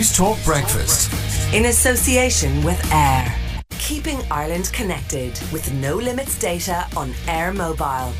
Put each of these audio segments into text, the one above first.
Newstalk Breakfast. In association with Air. Keeping Ireland connected with no limits data on Air Mobile.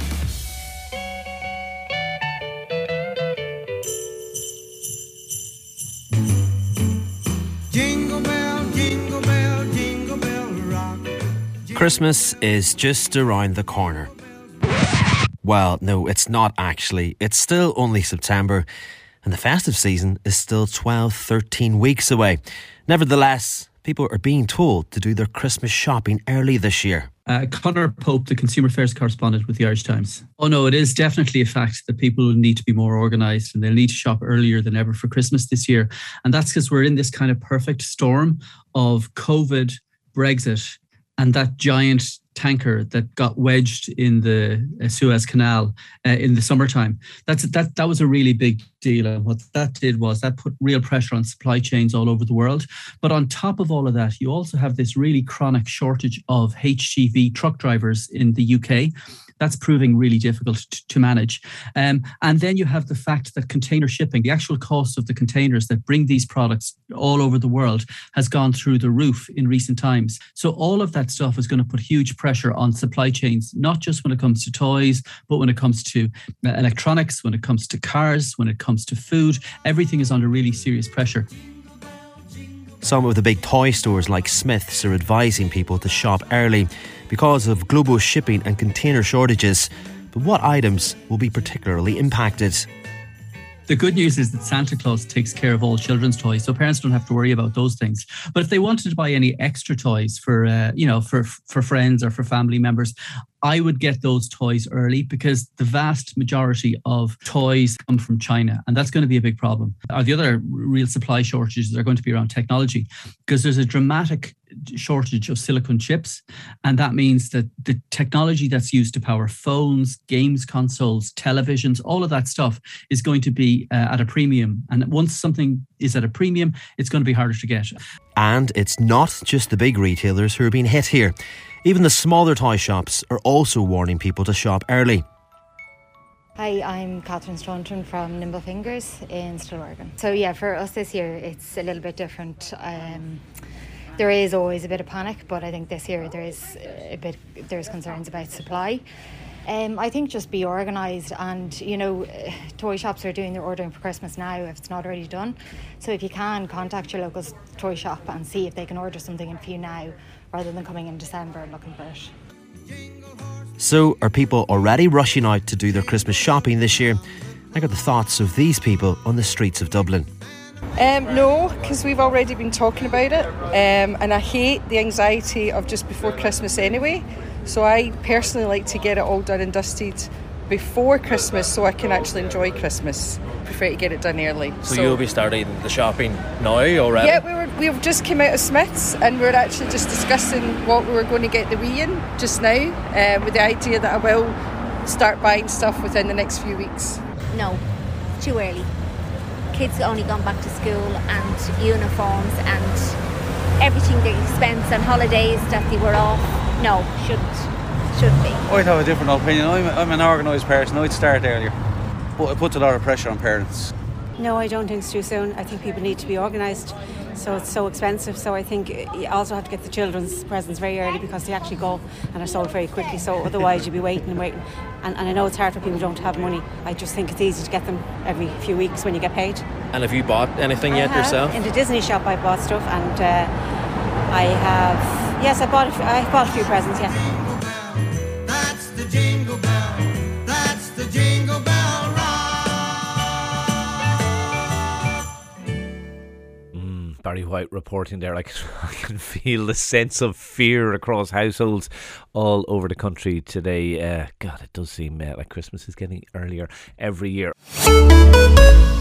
Jingle bell, jingle bell, jingle bell rock. Christmas is just around the corner. Well, no, it's not actually. It's still only September, and the festive season is still 13 weeks away. Nevertheless, people are being told to do their Christmas shopping early this year. Conor Pope, the Consumer Affairs correspondent with the Irish Times. Oh no, it is definitely a fact that people need to be more organised and they'll need to shop earlier than ever for Christmas this year. And that's because we're in this kind of perfect storm of COVID, Brexit, and that giant tanker that got wedged in the Suez Canal in the summertime. That was a really big deal. And what that did was that put real pressure on supply chains all over the world. But on top of all of that, you also have this really chronic shortage of HGV truck drivers in the UK. That's proving really difficult to manage. And then you have the fact that container shipping, the actual cost of the containers that bring these products all over the world has gone through the roof in recent times. So all of that stuff is going to put huge pressure on supply chains, not just when it comes to toys, but when it comes to electronics, when it comes to cars, when it comes to food. Everything is under really serious pressure. Some of the big toy stores like Smith's are advising people to shop early because of global shipping and container shortages. But what items will be particularly impacted? The good news is that Santa Claus takes care of all children's toys, so parents don't have to worry about those things. But if they wanted to buy any extra toys for friends or for family members, I would get those toys early because the vast majority of toys come from China, and that's going to be a big problem. The other real supply shortages are going to be around technology because there's a dramatic shortage of silicon chips, and that means that the technology that's used to power phones, games consoles, televisions, all of that stuff is going to be at a premium. And once something is at a premium, it's going to be harder to get. And it's not just the big retailers who are being hit here. Even the smaller toy shops are also warning people to shop early. Hi, I'm Catherine Staunton from Nimble Fingers in Stillorgan. So yeah, for us this year it's a little bit different. There is always a bit of panic, but I think this year there's concerns about supply. I think just be organised, and toy shops are doing their ordering for Christmas now if it's not already done. So if you can, contact your local toy shop and see if they can order something in for you now rather than coming in December and looking for it. So are people already rushing out to do their Christmas shopping this year? I got the thoughts of these people on the streets of Dublin. No, because we've already been talking about it, and I hate the anxiety of just before Christmas anyway. So I personally like to get it all done and dusted before Christmas so I can actually enjoy Christmas. Prefer to get it done early. So you'll be starting the shopping now already? Yeah, we've just come out of Smith's and we're actually just discussing what we were going to get the wee in just now, with the idea that I will start buying stuff within the next few weeks. No, too early. Kids have only gone back to school, and uniforms and everything, the expense and holidays that they were off. No, shouldn't be. I'd have a different opinion. I'm an organised person. I'd start earlier, but it puts a lot of pressure on parents. No, I don't think it's too soon. I think people need to be organised. So it's so expensive. So I think you also have to get the children's presents very early because they actually go and are sold very quickly. So otherwise you'll be waiting. And I know it's hard for people who don't have money. I just think it's easy to get them every few weeks when you get paid. And have you bought anything yet yourself? In the Disney shop I bought stuff, and I bought a few presents, yeah. That's the jingle bell. That's the jingle bell rock. Barry White reporting there. I can feel the sense of fear across households all over the country today. God, it does seem like Christmas is getting earlier every year.